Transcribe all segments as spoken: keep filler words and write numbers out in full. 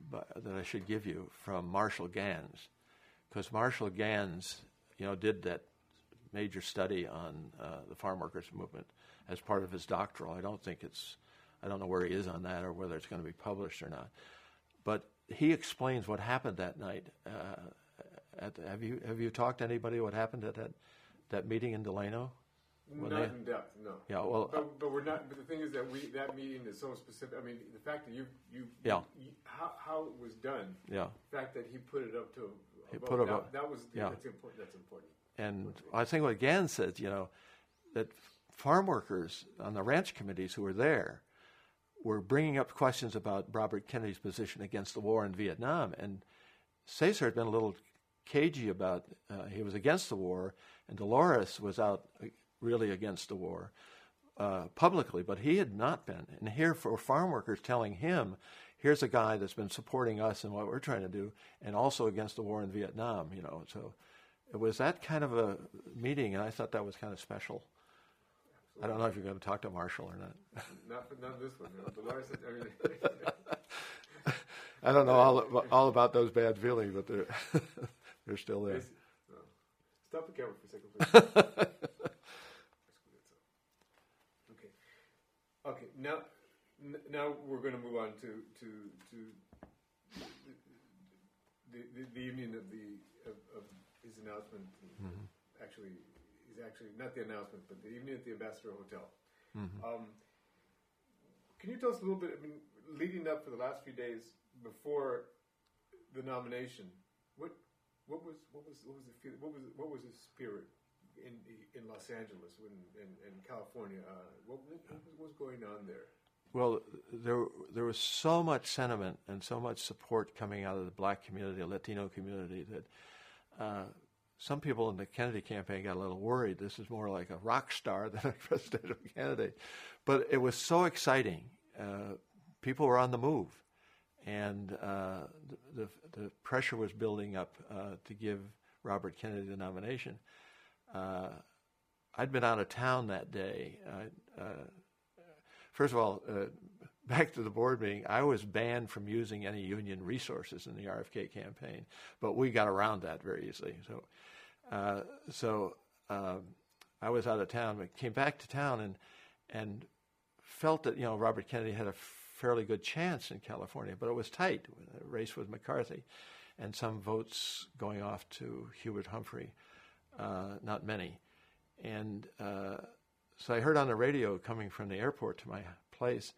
that I should give you from Marshall Gans, because Marshall Gans, you know, did that major study on uh, the farm workers movement as part of his doctoral. I don't think it's, I don't know where he is on that or whether it's going to be published or not. But he explains what happened that night. Uh, at the, have you have you talked to anybody what happened at that that meeting in Delano? Not they, in depth, no. Yeah, well, but, but we're not. But the thing is that we that meeting is so specific. I mean, the fact that you you, yeah. you how how it was done. Yeah. The fact that he put it up to. He above, put it that, up. That was yeah. That's important. That's important. And I think what Gans said, you know, that farm workers on the ranch committees who were there were bringing up questions about Robert Kennedy's position against the war in Vietnam, and Cesar had been a little cagey about. Uh, he was against the war, and Dolores was out really against the war uh, publicly, but he had not been. And here for farm workers telling him, here's a guy that's been supporting us and what we're trying to do, and also against the war in Vietnam, you know. So it was that kind of a meeting, and I thought that was kind of special. Absolutely. I don't know if you're going to talk to Marshall or not. Not, not this one. No. Dolores, I mean, I don't know all, all about those bad feelings, but they're, they're still there. No. Stop the camera for a second, please. Okay. Okay. Now, n- now we're going to move on to to to the the, the evening of the of, of his announcement. Mm-hmm. Actually, is actually not the announcement, but the evening at the Ambassador Hotel. Mm-hmm. Um, can you tell us a little bit? I mean, leading up for the last few days before the nomination, what what was what was what was the feel, what was what was the spirit in in Los Angeles when in, in California? Uh, what, what was going on there? Well, there there was so much sentiment and so much support coming out of the black community, the Latino community, that uh, some people in the Kennedy campaign got a little worried. This is more like a rock star than a presidential candidate. But it was so exciting. Uh, people were on the move. And uh, the, the pressure was building up uh, to give Robert Kennedy the nomination. Uh, I'd been out of town that day. Uh, uh, first of all, uh, back to the board meeting, I was banned from using any union resources in the R F K campaign, but we got around that very easily. So, uh, so um, I was out of town, but came back to town and and felt that you know Robert Kennedy had a fairly good chance in California, but it was tight. A race with McCarthy, and some votes going off to Hubert Humphrey, uh, not many. And uh, so I heard on the radio coming from the airport to my place,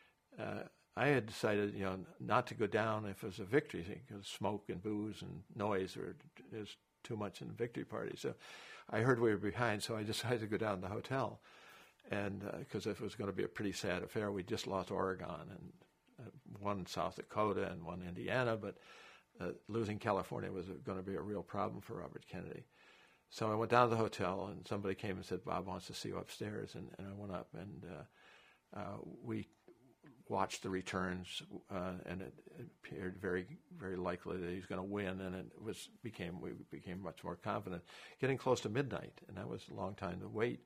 uh, I had decided, you know, not to go down if it was a victory thing, because smoke and booze and noise were is too much in the victory party. So I heard we were behind, so I decided to go down to the hotel. And because uh, if it was going to be a pretty sad affair, we just lost Oregon and uh, one South Dakota and one Indiana, but uh, losing California was going to be a real problem for Robert Kennedy. So I went down to the hotel, and somebody came and said, "Bob wants to see you upstairs," and, and I went up, and uh, uh, we watched the returns, uh, and it, it appeared very, very likely that he was going to win, and it was became we became much more confident. Getting close to midnight, and that was a long time to wait.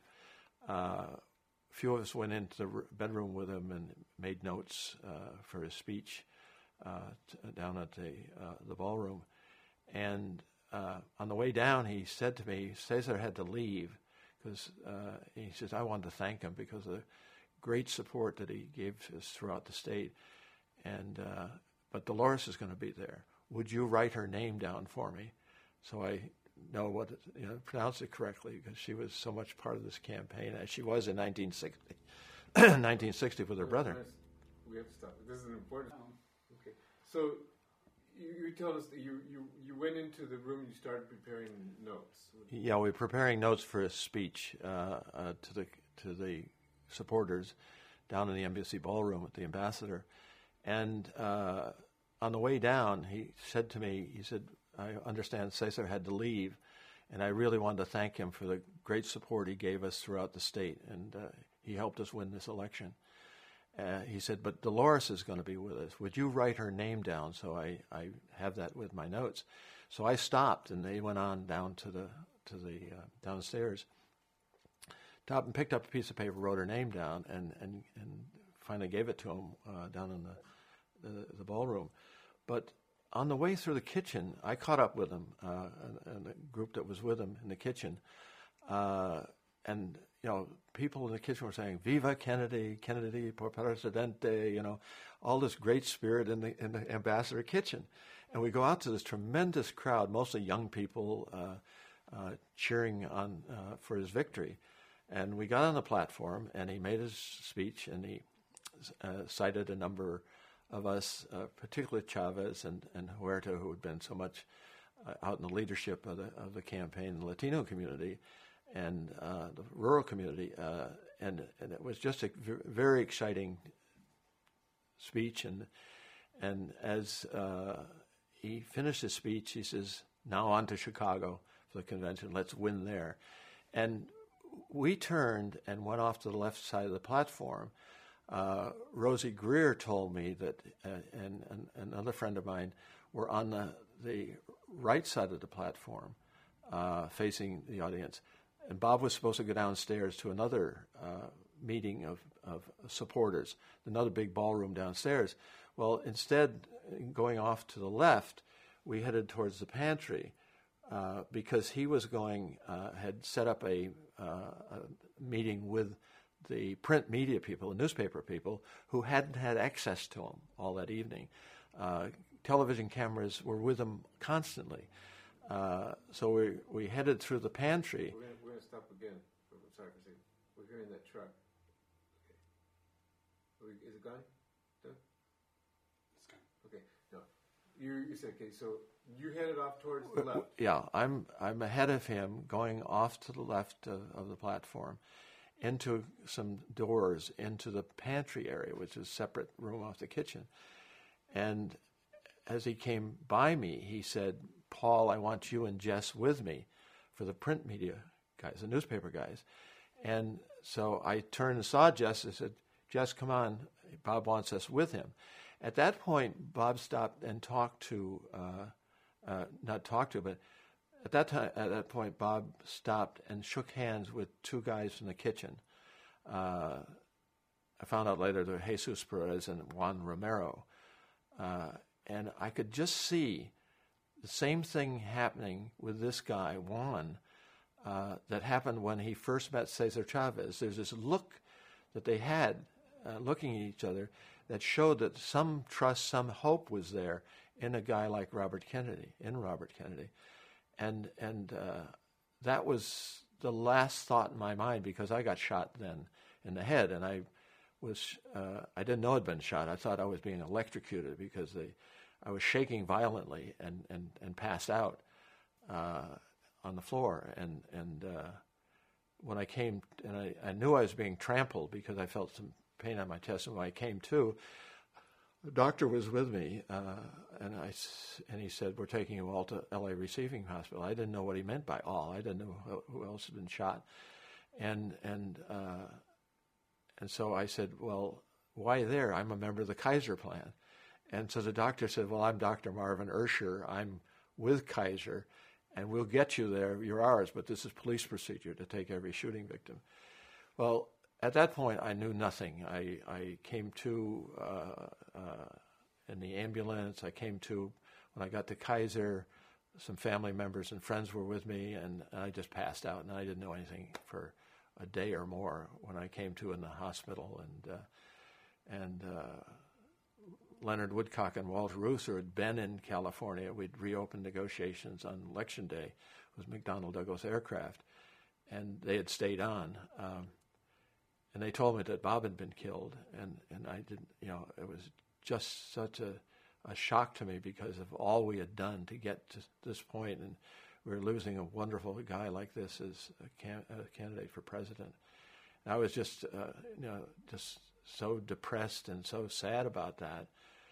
Uh, A few of us went into the bedroom with him and made notes uh, for his speech uh, t- down at the uh, the ballroom. And uh, on the way down, he said to me, Cesar had to leave because uh, he says, I wanted to thank him because of the great support that he gave us throughout the state. And uh, but Dolores is going to be there. Would you write her name down for me? So I know what it, you know, pronounce it correctly, because she was so much part of this campaign as she was in nineteen sixty, nineteen sixty with her brother. We have to stop. This is an important. Okay, so you, you tell us that you, you you went into the room and you started preparing notes. Yeah, we were preparing notes for a speech uh, uh, to the to the supporters down in the Embassy Ballroom at the Ambassador, and uh, on the way down, he said to me, he said, I understand Cesar had to leave, and I really wanted to thank him for the great support he gave us throughout the state, and uh, he helped us win this election. Uh, he said, but Dolores is going to be with us. Would you write her name down so I, I have that with my notes? So I stopped, and they went on down to the to the uh, downstairs. Stopped and picked up a piece of paper, wrote her name down, and and, and finally gave it to him uh, down in the, the the ballroom. But on the way through the kitchen, I caught up with him uh, and, and the group that was with him in the kitchen. Uh, and, you know, people in the kitchen were saying, "Viva Kennedy, Kennedy por presidente," you know, all this great spirit in the, in the ambassador kitchen. And we go out to this tremendous crowd, mostly young people, uh, uh, cheering on uh, for his victory. And we got on the platform, and he made his speech, and he uh, cited a number of us, uh, particularly Chavez and, and Huerta, who had been so much uh, out in the leadership of the of the campaign, the Latino community, and uh, the rural community, uh, and and it was just a very exciting speech. And and as uh, he finished his speech, he says, "Now on to Chicago for the convention. Let's win there." And we turned and went off to the left side of the platform. Uh, Rosie Greer told me that, uh, and, and another friend of mine were on the, the right side of the platform, uh, facing the audience. And Bob was supposed to go downstairs to another uh, meeting of, of supporters, another big ballroom downstairs. Well, instead, going off to the left, we headed towards the pantry uh, because he was going, uh, had set up a, uh, a meeting with the print media people, the newspaper people, who hadn't had access to him all that evening. Uh, television cameras were with him constantly. Uh, so we we headed through the pantry. We're going we're to stop again. I'm sorry for a second. We're hearing that truck. Okay. Is it gone? Done? It's gone. Okay. No. You, you said, okay, so you headed off towards the left. Yeah, I'm, I'm ahead of him, going off to the left of, of the platform, into some doors into the pantry area, which is a separate room off the kitchen. And as he came by me, he said, "Paul, I want you and Jess with me for the print media guys, the newspaper guys." And so I turned and saw Jess and said, "Jess, come on. Bob wants us with him." At that point, Bob stopped and talked to, uh, uh, not talked to, but At that time, at that point, Bob stopped and shook hands with two guys from the kitchen. Uh, I found out later they were Jesus Perez and Juan Romero. Uh, and I could just see the same thing happening with this guy, Juan, uh, that happened when he first met Cesar Chavez. There's this look that they had, uh, looking at each other, that showed that some trust, some hope was there in a guy like Robert Kennedy, in Robert Kennedy. And and uh, that was the last thought in my mind, because I got shot then in the head, and I was uh, I didn't know I'd been shot. I thought I was being electrocuted because they, I was shaking violently and and, and passed out uh, on the floor. And and uh, when I came, and I, I knew I was being trampled because I felt some pain on my chest. And when I came to, the doctor was with me, uh, and I and he said, "We're taking you all to L A Receiving Hospital." I didn't know what he meant by all. I didn't know who, who else had been shot, and and uh, and so I said, "Well, why there? I'm a member of the Kaiser plan." And so the doctor said, "Well, I'm Doctor Marvin Urscher. I'm with Kaiser, and we'll get you there. You're ours, but this is police procedure to take every shooting victim." Well, at that point, I knew nothing. I, I came to uh, uh, in the ambulance. I came to, when I got to Kaiser, some family members and friends were with me, and, and I just passed out, and I didn't know anything for a day or more when I came to in the hospital. And uh, and uh, Leonard Woodcock and Walter Reuther had been in California. We'd reopened negotiations on Election Day with McDonnell Douglas Aircraft, and they had stayed on. Um, And they told me that Bob had been killed, and, and I didn't, you know, it was just such a, a shock to me because of all we had done to get to this point, and we were losing a wonderful guy like this as a, can, a candidate for president. And I was just, uh, you know, just so depressed and so sad about that,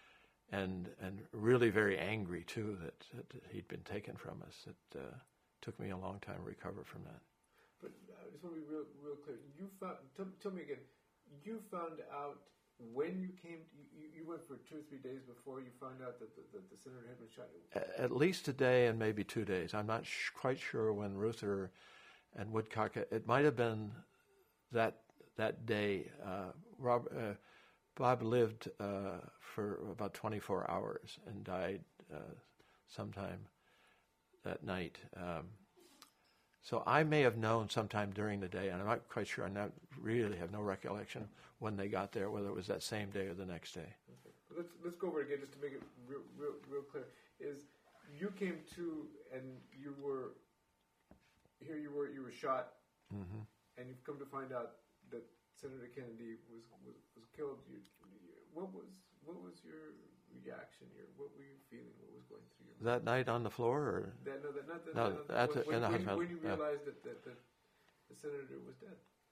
and and really very angry too that, that he'd been taken from us. It uh, took me a long time to recover from that. But I just want to be real, real clear. You found. Tell, tell me again. You found out when you came. You, you went for two or three days before you found out that the, that the senator had been shot. At least a day and maybe two days. I'm not sh- quite sure when Reuther and Woodcock. It might have been that that day. Uh, Rob, uh, Bob lived uh, for about twenty-four hours and died uh, sometime that night. Um, so I may have known sometime during the day, and I'm not quite sure. I not really have no recollection when they got there, whether it was that same day or the next day. Okay. Let's let's go over it again just to make it real real, real clear. Is you came to and you were here. You were you were shot, Mm-hmm. and you've come to find out that Senator Kennedy was was, was killed. You, you, what was what was your reaction here? What were you feeling? What was going through your mind? That night on the floor, or That, no, that, not that, No, not, at when, the- in the when, hospital, when you yeah. realized that, that, that the senator was dead.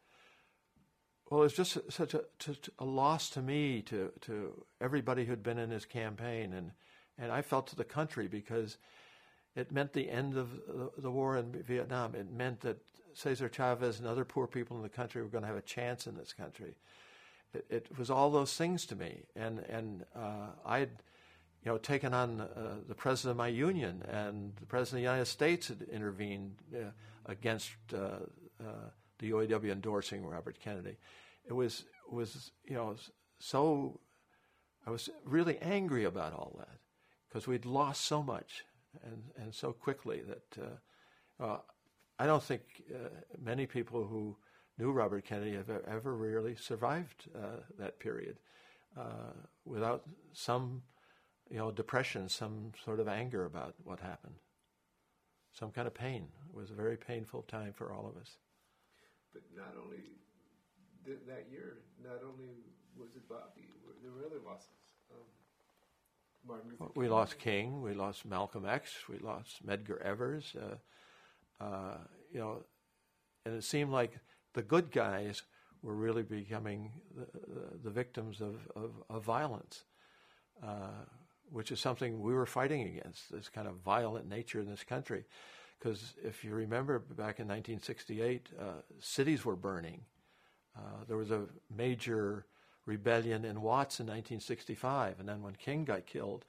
well, it's just such a, to, to- a loss to me, to to everybody who'd been in his campaign, and and I felt to the country, because it meant the end of the, the war in Vietnam. It meant that Cesar Chavez and other poor people in the country were going to have a chance in this country. It, it was all those things to me, and and uh, I'd you know taken on uh, the president of my union, and the president of the United States had intervened uh, against uh, uh, the U A W endorsing Robert Kennedy. It was was you know so I was really angry about all that, because we'd lost so much and and so quickly that uh, uh, I don't think uh, many people who knew Robert Kennedy have e- ever really survived uh, that period uh, without some you know depression, some sort of anger about what happened, some kind of pain. It was a very painful time for all of us. But not only th- that year, not only was it Bobby, there were other losses. Um, Martin Luther We King. lost King, we lost Malcolm X, we lost Medgar Evers, uh, uh, you know, and it seemed like the good guys were really becoming the, the, the victims of, of, of violence, uh, which is something we were fighting against, this kind of violent nature in this country. Because if you remember, back in nineteen sixty-eight, uh, cities were burning. Uh, there was a major rebellion in Watts in nineteen sixty-five, and then when King got killed,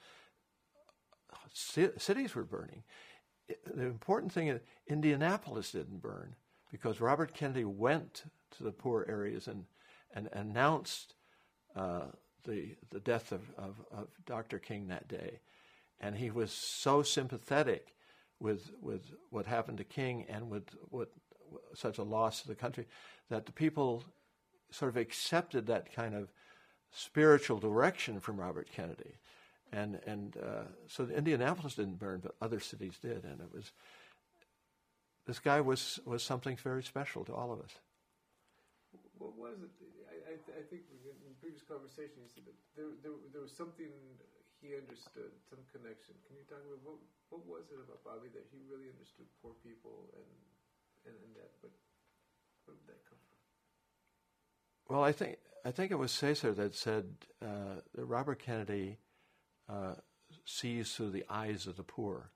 c- cities were burning. It, the important thing is Indianapolis didn't burn, because Robert Kennedy went to the poor areas and, and announced uh, the the death of, of, of Doctor King that day. And he was so sympathetic with with what happened to King and with what such a loss to the country, that the people sort of accepted that kind of spiritual direction from Robert Kennedy. And and uh, so Indianapolis didn't burn, but other cities did. And it was, this guy was, was something very special to all of us. What was it? I, I, I think in the previous conversation you said that there, there, there was something he understood, some connection. Can you talk about what what was it about Bobby that he really understood poor people and and, and that? But where did that come from? Well, I think I think it was Cesar that said uh, that Robert Kennedy uh, sees through the eyes of the poor,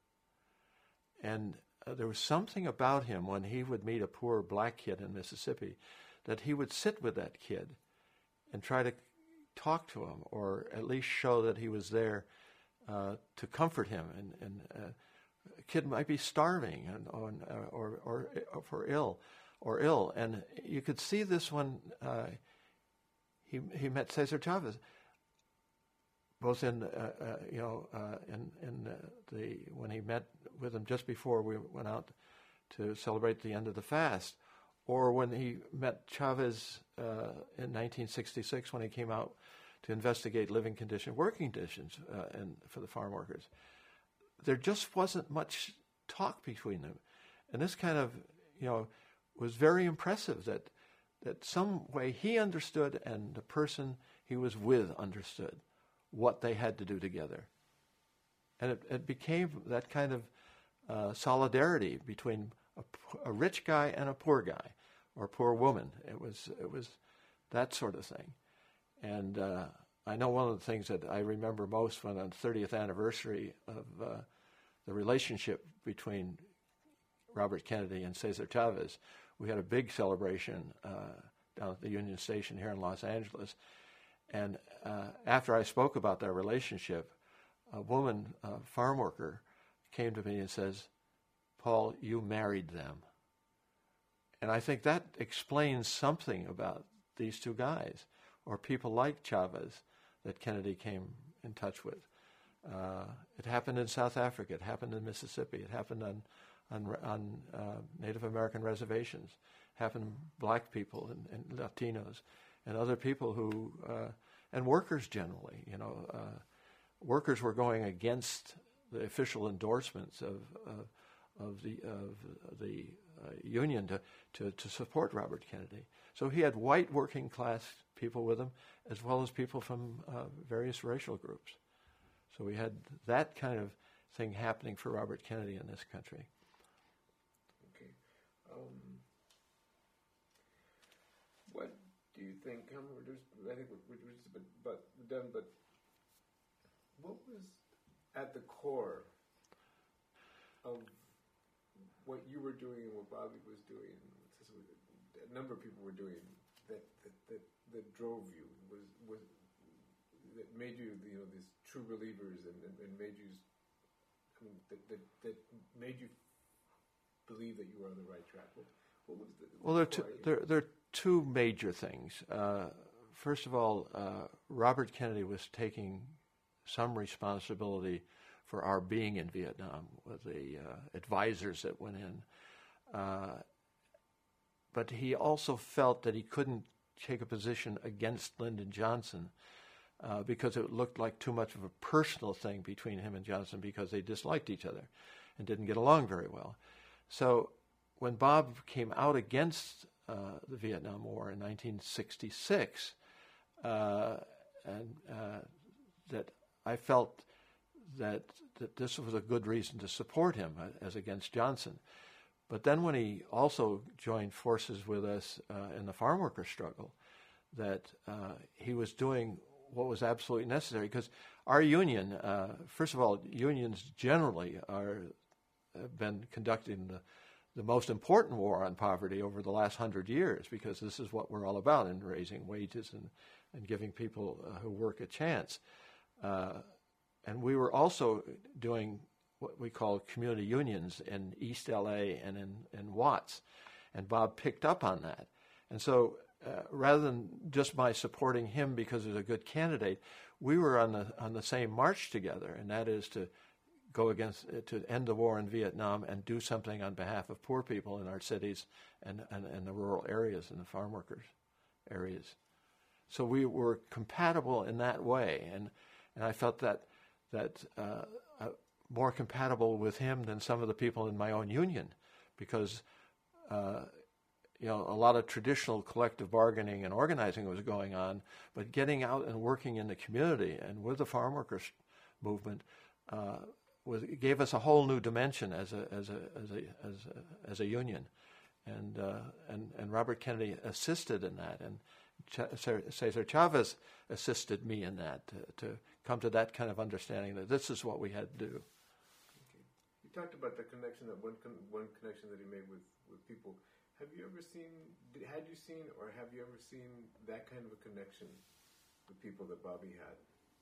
and uh, there was something about him when he would meet a poor black kid in Mississippi, that he would sit with that kid and try to talk to him, or at least show that he was there uh, to comfort him. And, and uh, a kid might be starving and, or, or, or, or for ill, or ill, and you could see this when uh, he he met Cesar Chavez, both in uh, uh, you know uh, in in uh, the when he met with him just before we went out to celebrate the end of the fast, or when he met Chavez uh, in nineteen sixty-six when he came out to investigate living conditions, working conditions uh, and for the farm workers. There just wasn't much talk between them. And this kind of, you know, was very impressive, that that some way he understood and the person he was with understood what they had to do together. And it, it became that kind of uh, solidarity between a, a rich guy and a poor guy, or poor woman. It was it was that sort of thing. And uh, I know one of the things that I remember most when on the thirtieth anniversary of uh, the relationship between Robert Kennedy and Cesar Chavez, we had a big celebration uh, down at the Union Station here in Los Angeles. And uh, after I spoke about that relationship, a woman, a farm worker, came to me and says, "Paul, you married them." And I think that explains something about these two guys. or people like Chavez that Kennedy came in touch with. Uh, it happened in South Africa. It happened in Mississippi. It happened on on, on uh, Native American reservations. It happened to black people and, and Latinos and other people who uh, and workers generally. You know, uh, workers were going against the official endorsements of uh, of the of the uh, union to, to to support Robert Kennedy. So he had white working class people with him, as well as people from uh, various racial groups. So we had that kind of thing happening for Robert Kennedy in this country. Okay. Um, what do you think? Um, I think we're, we're just about, about done, but what was at the core of what you were doing and what Bobby was doing, a number of people were doing, that that, that, that drove you, was was that made you, you know, these true believers, and, and, and made you, I mean, that, that that made you believe that you were on the right track? What, what was the? Well, there are two, there, there are two major things. Uh, first of all, uh, Robert Kennedy was taking some responsibility for our being in Vietnam with the uh, advisors that went in. Uh, but he also felt that he couldn't take a position against Lyndon Johnson uh, because it looked like too much of a personal thing between him and Johnson, because they disliked each other and didn't get along very well. So when Bob came out against uh, the Vietnam War in nineteen sixty-six, uh, and uh, that I felt that that this was a good reason to support him as against Johnson. But then when he also joined forces with us uh, in the farm worker struggle, that uh, he was doing what was absolutely necessary, because our union, uh, first of all, unions generally are have been conducting the, the most important war on poverty over the last hundred years, because this is what we're all about in raising wages and, and giving people uh, who work a chance. Uh, and we were also doing what we call community unions in East L A and in, in Watts. And Bob picked up on that. And so uh, rather than just by supporting him because he was a good candidate, we were on the on the same march together, and that is to go against, uh, to end the war in Vietnam and do something on behalf of poor people in our cities and, and, and the rural areas and the farm workers areas. So we were compatible in that way, and, and I felt that that uh, uh, more compatible with him than some of the people in my own union, because uh, you know, a lot of traditional collective bargaining and organizing was going on, but getting out and working in the community and with the farm workers movement uh, was gave us a whole new dimension as a as a as a as a, as a union, and uh, and and Robert Kennedy assisted in that, and Ch- Cesar Chavez assisted me in that to, to come to that kind of understanding that this is what we had to do. Okay. You talked about the connection, that one con- one connection that he made with, with people. Have you ever seen, did, had you seen, or have you ever seen that kind of a connection with people that Bobby had?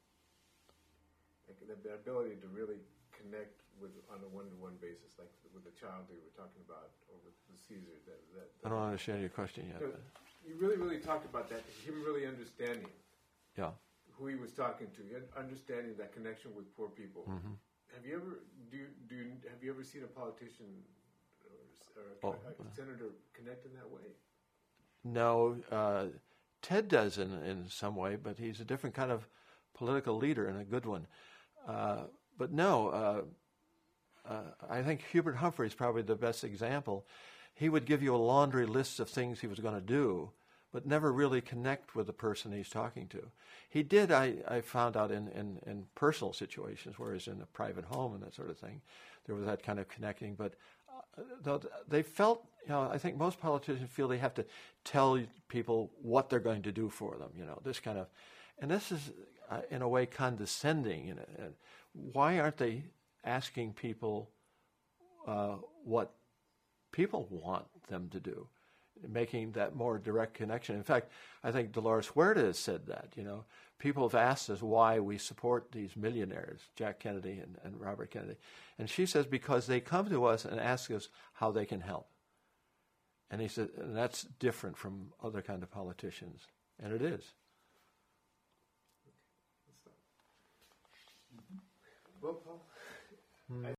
Like the, the ability to really connect with on a one-to-one basis, like with the child that you were talking about, or with, with Caesar. That, that, that I don't understand your question yet. You, know, you really, really talked about that, him really understanding. Yeah. Who he was talking to, understanding that connection with poor people. Mm-hmm. Have you ever do you, do you, have you ever seen a politician or, or a, oh, a senator connect in that way? No, uh, Ted does in in some way, but he's a different kind of political leader and a good one. Uh, but no, uh, uh, I think Hubert Humphrey is probably the best example. He would give you a laundry list of things he was going to do, but never really connect with the person he's talking to. He did, I, I found out, in, in, in personal situations, whereas in a private home and that sort of thing, there was that kind of connecting. But uh, they felt, you know, I think most politicians feel they have to tell people what they're going to do for them, you know, this kind of, and this is, uh, in a way, condescending. You know, and why aren't they asking people uh, what people want them to do? Making that more direct connection. In fact, I think Dolores Huerta has said that, you know, people have asked us why we support these millionaires, Jack Kennedy and, and Robert Kennedy. And she says because they come to us and ask us how they can help. And he said, and that's different from other kind of politicians. And it is. Well, Paul, I